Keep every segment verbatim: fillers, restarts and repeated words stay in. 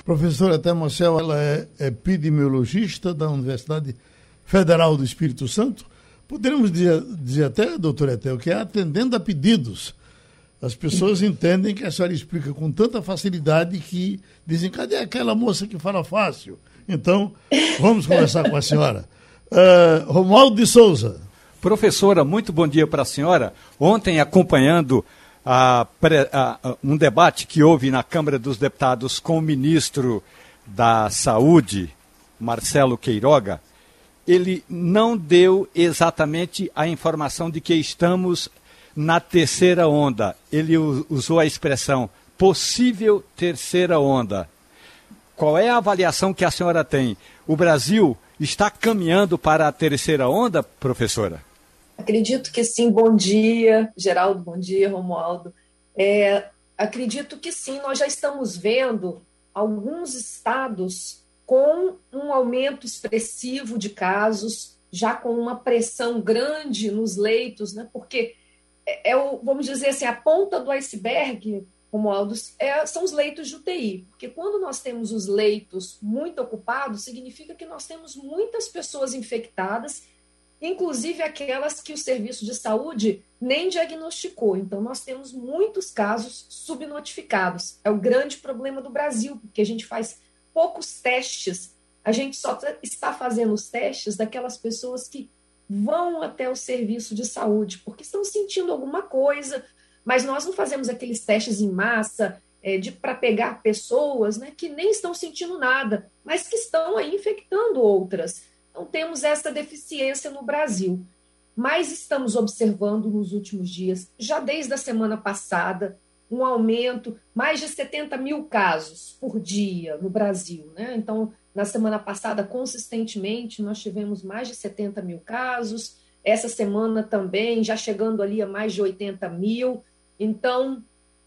Professora Etel Marcel, ela é epidemiologista da Universidade Federal do Espírito Santo. Poderíamos dizer, dizer até, doutora Etel, que é atendendo a pedidos. As pessoas entendem que a senhora explica com tanta facilidade que dizem, cadê aquela moça que fala fácil? Então, vamos conversar com a senhora. Uh, Romualdo de Souza. Professora, muito bom dia para a senhora. Ontem, acompanhando a, a, a, um debate que houve na Câmara dos Deputados com o ministro da Saúde, Marcelo Queiroga, ele não deu exatamente a informação de que estamos na terceira onda. Ele usou a expressão possível terceira onda. Qual é a avaliação que a senhora tem? O Brasil está caminhando para a terceira onda, professora? Acredito que sim. Bom dia, Geraldo, bom dia, Romualdo. É, acredito que sim, nós já estamos vendo alguns estados com um aumento expressivo de casos, já com uma pressão grande nos leitos, né? Porque, é, é o, vamos dizer assim, a ponta do iceberg, Romualdo, é, são os leitos de U T I. Porque quando nós temos os leitos muito ocupados, significa que nós temos muitas pessoas infectadas, inclusive aquelas que o serviço de saúde nem diagnosticou. Então, nós temos muitos casos subnotificados. É o grande problema do Brasil, porque a gente faz poucos testes. A gente só está fazendo os testes daquelas pessoas que vão até o serviço de saúde, porque estão sentindo alguma coisa, mas nós não fazemos aqueles testes em massa é, para pegar pessoas, né, que nem estão sentindo nada, mas que estão aí infectando outras. Então, temos essa deficiência no Brasil. Mas estamos observando nos últimos dias, já desde a semana passada, um aumento, mais de setenta mil casos por dia no Brasil, né? Então, na semana passada, consistentemente, nós tivemos mais de setenta mil casos. Essa semana também, já chegando ali a mais de oitenta mil. Então,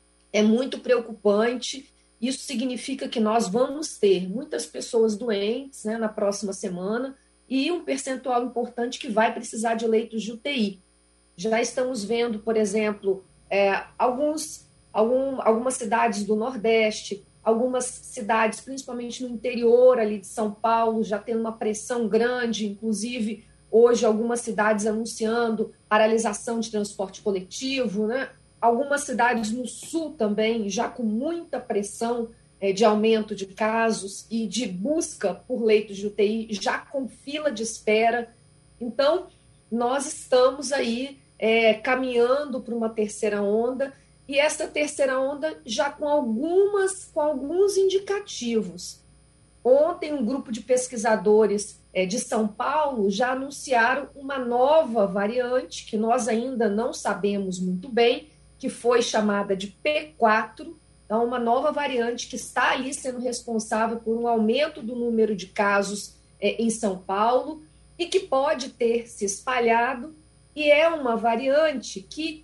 é muito preocupante. Isso significa que nós vamos ter muitas pessoas doentes, né, na próxima semana, e um percentual importante que vai precisar de leitos de U T I. Já estamos vendo, por exemplo, é, alguns, algum, algumas cidades do Nordeste, algumas cidades, principalmente no interior ali de São Paulo, já tendo uma pressão grande, inclusive hoje algumas cidades anunciando paralisação de transporte coletivo, né? Algumas cidades no sul também, já com muita pressão de aumento de casos e de busca por leitos de U T I, já com fila de espera. Então, nós estamos aí é, caminhando para uma terceira onda, e essa terceira onda já com, algumas, com alguns indicativos. Ontem, um grupo de pesquisadores é, de São Paulo já anunciaram uma nova variante, que nós ainda não sabemos muito bem, que foi chamada de P quatro, então, uma nova variante que está ali sendo responsável por um aumento do número de casos é, em São Paulo e que pode ter se espalhado, e é uma variante que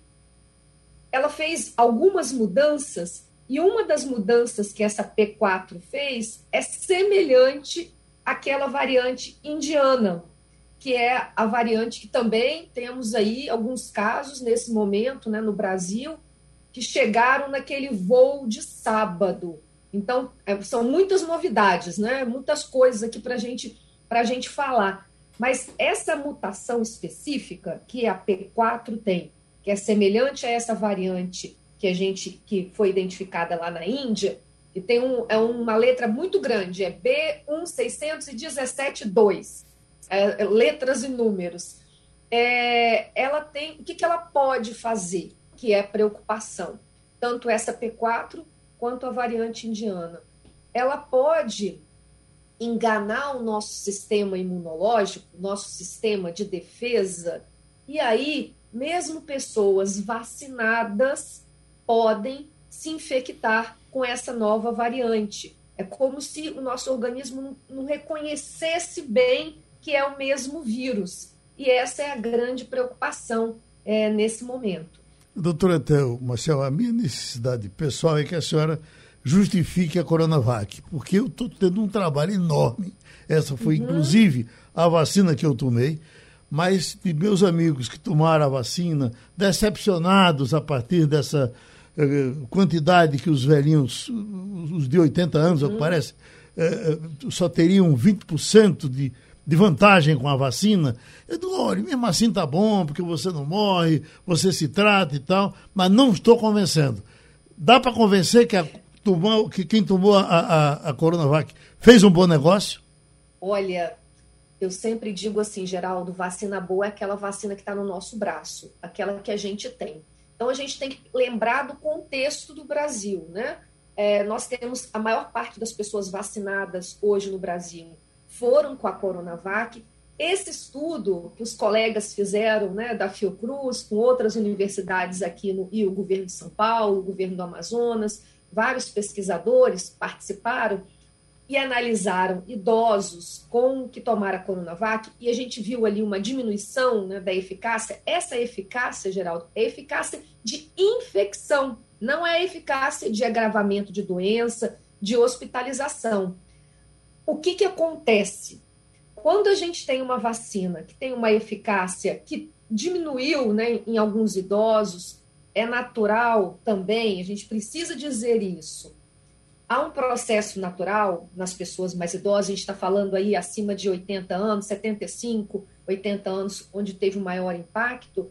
ela fez algumas mudanças, e uma das mudanças que essa P quatro fez é semelhante àquela variante indiana, que é a variante que também temos aí alguns casos nesse momento, né, no Brasil, que chegaram naquele voo de sábado. Então, são muitas novidades, né? Muitas coisas aqui para gente, a gente falar. Mas essa mutação específica que a P quatro tem, que é semelhante a essa variante que, a gente, que foi identificada lá na Índia, e tem um, é uma letra muito grande, é B um seis um sete dois, é, letras e números. É, ela tem, o que, que ela pode fazer? Que é preocupação, tanto essa P quatro quanto a variante indiana. Ela pode enganar o nosso sistema imunológico, nosso sistema de defesa, e aí, mesmo pessoas vacinadas podem se infectar com essa nova variante. É como se o nosso organismo não reconhecesse bem que é o mesmo vírus. E essa é a grande preocupação é, nesse momento. Doutora Etel Marcel, a minha necessidade pessoal é que a senhora justifique a Coronavac, porque eu estou tendo um trabalho enorme. Essa foi, uhum. inclusive, a vacina que eu tomei, mas de meus amigos que tomaram a vacina, decepcionados a partir dessa quantidade que os velhinhos, os de oitenta anos, hum. parece, só teriam vinte por cento de, de vantagem com a vacina. Eu digo, olha, mesmo assim tá bom, porque você não morre, você se trata e tal, mas não estou convencendo. Dá para convencer que, a, tomou, que quem tomou a, a, a Coronavac fez um bom negócio? Olha, eu sempre digo assim, Geraldo, vacina boa é aquela vacina que está no nosso braço, aquela que a gente tem. Então, a gente tem que lembrar do contexto do Brasil, né? É, nós temos a maior parte das pessoas vacinadas hoje no Brasil foram com a Coronavac. Esse estudo que os colegas fizeram, né, da Fiocruz, com outras universidades aqui, no, e o governo de São Paulo, o governo do Amazonas, vários pesquisadores participaram e analisaram idosos com que tomaram a Coronavac, e a gente viu ali uma diminuição, né, da eficácia. Essa eficácia, Geraldo, é eficácia de infecção, não é eficácia de agravamento de doença, de hospitalização. O que que acontece? Quando a gente tem uma vacina que tem uma eficácia que diminuiu, né, em alguns idosos, é natural também, a gente precisa dizer isso. Há um processo natural nas pessoas mais idosas, a gente está falando aí acima de oitenta anos, setenta e cinco, oitenta anos, onde teve um maior impacto,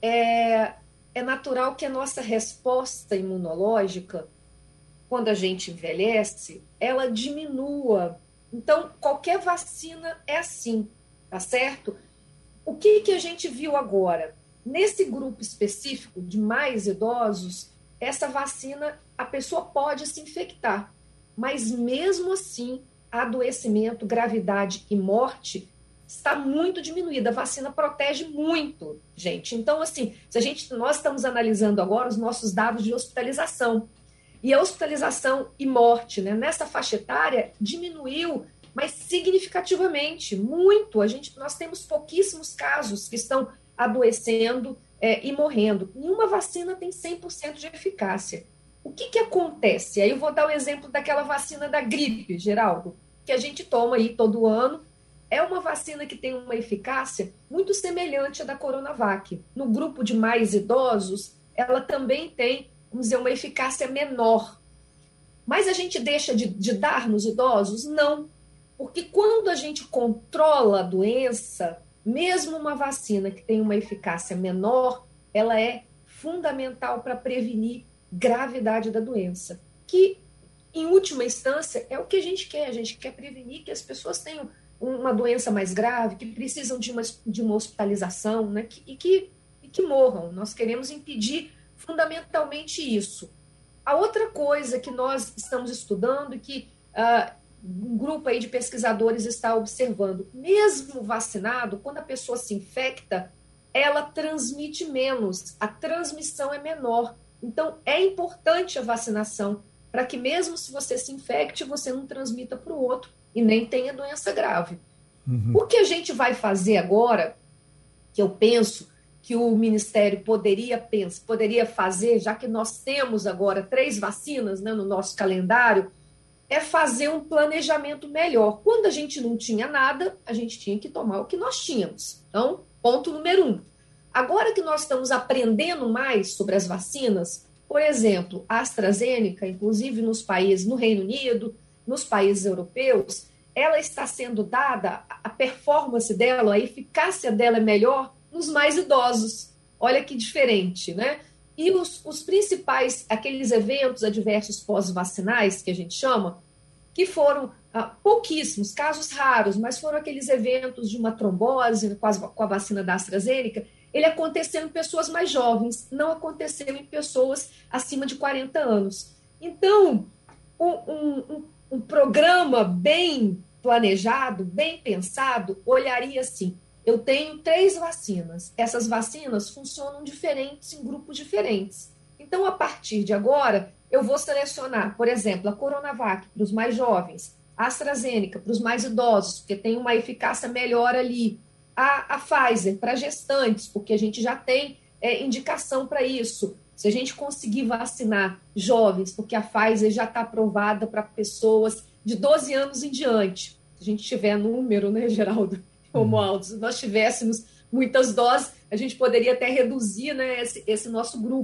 é, é natural que a nossa resposta imunológica, quando a gente envelhece, ela diminua. Então, qualquer vacina é assim, tá certo? O que, que a gente viu agora? Nesse grupo específico de mais idosos, essa vacina, a pessoa pode se infectar, mas mesmo assim, adoecimento, gravidade e morte está muito diminuída. A vacina protege muito, gente. Então, assim, se a gente, nós estamos analisando agora os nossos dados de hospitalização. E a hospitalização e morte, né, nessa faixa etária diminuiu, mas significativamente, muito. A gente, nós temos pouquíssimos casos que estão adoecendo é, e morrendo. Nenhuma vacina tem cem por cento de eficácia. O que, que acontece? Aí eu vou dar o exemplo daquela vacina da gripe, Geraldo, que a gente toma aí todo ano. É uma vacina que tem uma eficácia muito semelhante à da Coronavac. No grupo de mais idosos, ela também tem, vamos dizer, uma eficácia menor. Mas a gente deixa de, de dar nos idosos? Não. Porque quando a gente controla a doença, mesmo uma vacina que tem uma eficácia menor, ela é fundamental para prevenir gravidade da doença. Que, em última instância, é o que a gente quer. A gente quer prevenir que as pessoas tenham uma doença mais grave, que precisam de uma, de uma hospitalização, né, que, e, que, e que morram. Nós queremos impedir fundamentalmente isso. A outra coisa que nós estamos estudando e que uh, um grupo aí de pesquisadores está observando, mesmo vacinado, quando a pessoa se infecta, ela transmite menos, a transmissão é menor. Então, é importante a vacinação para que mesmo se você se infecte, você não transmita para o outro e nem tenha doença grave. Uhum. O que a gente vai fazer agora, que eu penso que o Ministério poderia, pensa, poderia fazer, já que nós temos agora três vacinas, né, no nosso calendário, é fazer um planejamento melhor. Quando a gente não tinha nada, a gente tinha que tomar o que nós tínhamos. Então, ponto número um. Agora que nós estamos aprendendo mais sobre as vacinas, por exemplo, a AstraZeneca, inclusive nos países, no Reino Unido, nos países europeus, ela está sendo dada, a performance dela, a eficácia dela é melhor nos mais idosos. Olha que diferente, né? E os, os principais, aqueles eventos adversos pós-vacinais, que a gente chama, que foram ah, pouquíssimos, casos raros, mas foram aqueles eventos de uma trombose com, as, com a vacina da AstraZeneca, ele aconteceu em pessoas mais jovens, não aconteceu em pessoas acima de quarenta anos. Então, um, um, um programa bem planejado, bem pensado, olharia assim: eu tenho três vacinas. Essas vacinas funcionam diferentes em grupos diferentes. Então, a partir de agora, eu vou selecionar, por exemplo, a Coronavac para os mais jovens, a AstraZeneca para os mais idosos, porque tem uma eficácia melhor ali, a, a Pfizer para gestantes, porque a gente já tem é, indicação para isso. Se a gente conseguir vacinar jovens, porque a Pfizer já está aprovada para pessoas de doze anos em diante. Se a gente tiver número, né, Geraldo? Romualdo, se nós tivéssemos muitas doses, a gente poderia até reduzir, né, esse, esse nosso grupo.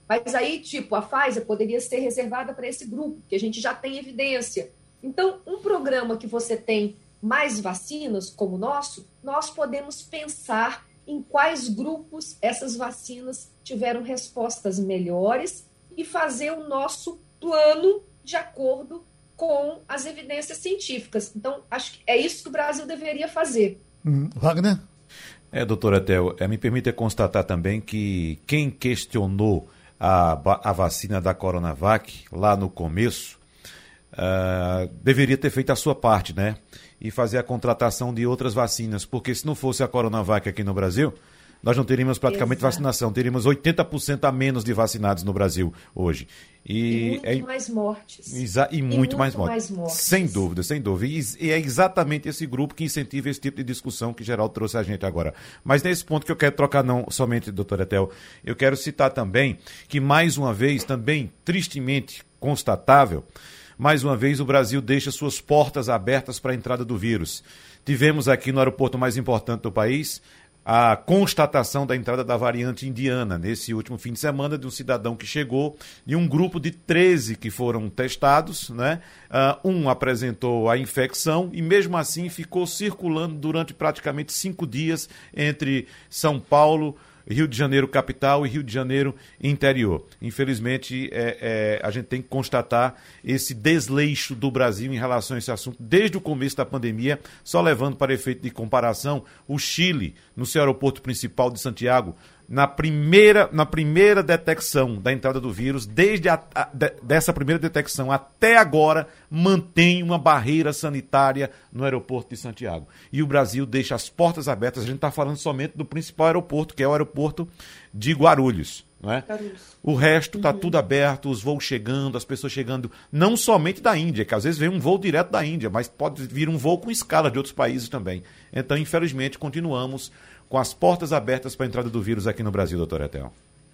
Mas aí, tipo, a Pfizer poderia ser reservada para esse grupo, que a gente já tem evidência. Então, um programa que você tem mais vacinas, como o nosso, nós podemos pensar em quais grupos essas vacinas tiveram respostas melhores e fazer o nosso plano de acordo com as evidências científicas. Então, acho que é isso que o Brasil deveria fazer. Hum, Wagner? É, doutora Etel, é, me permita constatar também que quem questionou a, a vacina da Coronavac lá no começo uh, deveria ter feito a sua parte, né? E fazer a contratação de outras vacinas, porque se não fosse a Coronavac aqui no Brasil, nós não teríamos praticamente Exato. vacinação, teríamos oitenta por cento a menos de vacinados no Brasil hoje. E, e muito é, mais mortes. Exa, e, e muito, muito mais, mortes. mais mortes. Sem dúvida, sem dúvida. E, e é exatamente esse grupo que incentiva esse tipo de discussão que Geraldo trouxe a gente agora. Mas nesse ponto que eu quero trocar não somente, doutora Etel, eu quero citar também que mais uma vez, também tristemente constatável, mais uma vez o Brasil deixa suas portas abertas para a entrada do vírus. Tivemos aqui no aeroporto mais importante do país a constatação da entrada da variante indiana nesse último fim de semana de um cidadão que chegou e um grupo de treze que foram testados, né? Uh, um apresentou a infecção e mesmo assim ficou circulando durante praticamente cinco dias entre São Paulo, Rio de Janeiro capital e Rio de Janeiro interior. Infelizmente, é, é, a gente tem que constatar esse desleixo do Brasil em relação a esse assunto desde o começo da pandemia, só levando para efeito de comparação o Chile, no seu aeroporto principal de Santiago, na primeira, na primeira detecção da entrada do vírus, desde a, a, de, dessa primeira detecção até agora, mantém uma barreira sanitária no aeroporto de Santiago. E o Brasil deixa as portas abertas, a gente está falando somente do principal aeroporto, que é o aeroporto de Guarulhos. Não é? O resto está uhum. tudo aberto, os voos chegando, as pessoas chegando, não somente da Índia, que às vezes vem um voo direto da Índia, mas pode vir um voo com escala de outros países também. Então, infelizmente, continuamos com as portas abertas para a entrada do vírus aqui no Brasil, doutora Etel.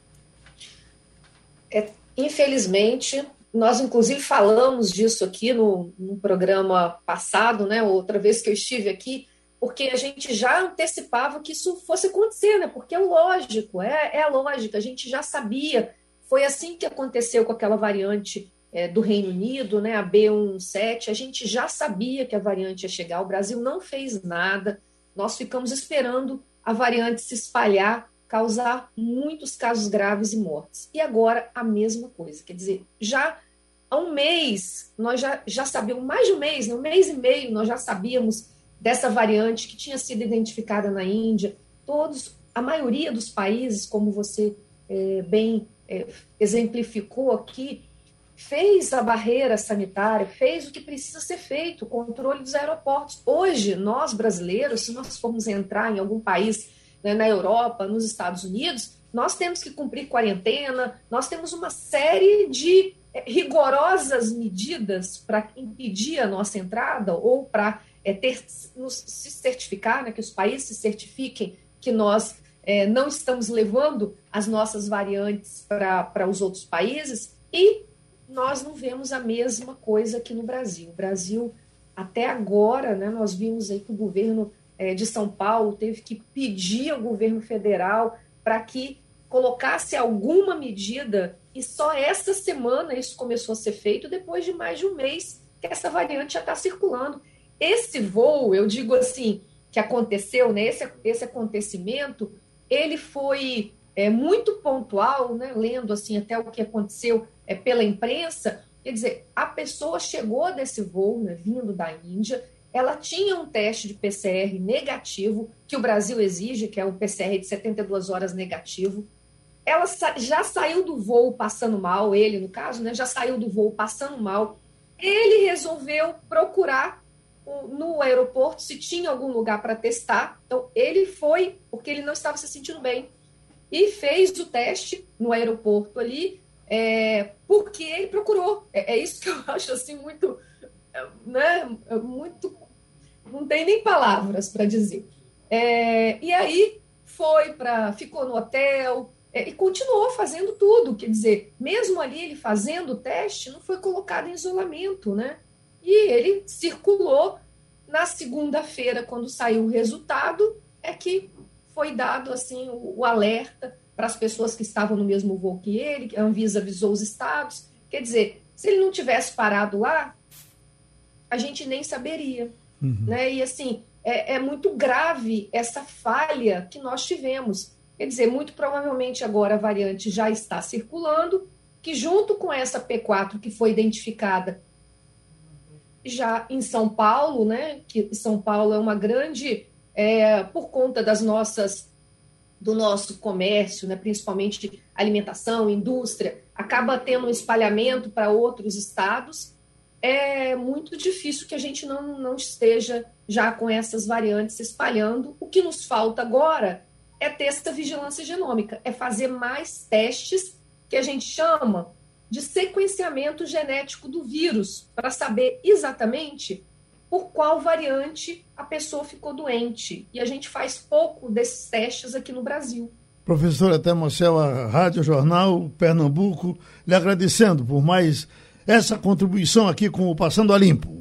É, infelizmente, nós inclusive falamos disso aqui no, no programa passado, né, outra vez que eu estive aqui, porque a gente já antecipava que isso fosse acontecer, né, porque é lógico, é, é lógico, a gente já sabia, foi assim que aconteceu com aquela variante é, do Reino Unido, né, a B um sete, a gente já sabia que a variante ia chegar, o Brasil não fez nada, nós ficamos esperando a variante se espalhar, causar muitos casos graves e mortes. E agora a mesma coisa. Quer dizer, já há um mês, nós já, já sabíamos, mais de um mês, um mês e meio, nós já sabíamos dessa variante que tinha sido identificada na Índia. Todos, a maioria dos países, como você é, bem é, exemplificou aqui, fez a barreira sanitária, fez o que precisa ser feito, o controle dos aeroportos. Hoje, nós brasileiros, se nós formos entrar em algum país, né, na Europa, nos Estados Unidos, nós temos que cumprir quarentena, nós temos uma série de rigorosas medidas para impedir a nossa entrada ou para é, ter, nos, se certificar, né, que os países se certifiquem que nós é, não estamos levando as nossas variantes para os outros países e nós não vemos a mesma coisa aqui no Brasil. O Brasil, até agora, né, nós vimos aí que o governo é, de São Paulo teve que pedir ao governo federal para que colocasse alguma medida, e só essa semana isso começou a ser feito, depois de mais de um mês que essa variante já está circulando. Esse voo, eu digo assim, que aconteceu, né, esse, esse acontecimento, ele foi é, muito pontual, né, lendo assim, até o que aconteceu é, pela imprensa, quer dizer, a pessoa chegou desse voo, né, vindo da Índia, ela tinha um teste de P C R negativo, que o Brasil exige, que é um P C R de setenta e duas horas negativo. Ela já saiu do voo passando mal, ele, no caso, né, já saiu do voo passando mal. Ele resolveu procurar no aeroporto se tinha algum lugar para testar. Então, ele foi, porque ele não estava se sentindo bem, e fez o teste no aeroporto ali, é, porque ele procurou. É, é isso que eu acho assim muito, né, muito, não tem nem palavras para dizer. É, e aí foi para, ficou no hotel é, e continuou fazendo tudo. Quer dizer, mesmo ali ele fazendo o teste, não foi colocado em isolamento, né? E ele circulou. Na segunda-feira, quando saiu o resultado, é que foi dado assim o, o alerta para as pessoas que estavam no mesmo voo que ele, que a Anvisa avisou os estados. Quer dizer, se ele não tivesse parado lá, a gente nem saberia. Uhum. Né? E assim, é, é muito grave essa falha que nós tivemos. Quer dizer, muito provavelmente agora a variante já está circulando, que junto com essa P quatro que foi identificada já em São Paulo, né? Que São Paulo é uma grande, é, por conta das nossas, do nosso comércio, né? Principalmente alimentação, indústria, acaba tendo um espalhamento para outros estados. É muito difícil que a gente não, não esteja já com essas variantes se espalhando. O que nos falta agora é ter essa vigilância genômica, é fazer mais testes que a gente chama de sequenciamento genético do vírus, para saber exatamente por qual variante a pessoa ficou doente. E a gente faz pouco desses testes aqui no Brasil. Professora Temocel, a Rádio Jornal Pernambuco, lhe agradecendo por mais essa contribuição aqui com o Passando a Limpo.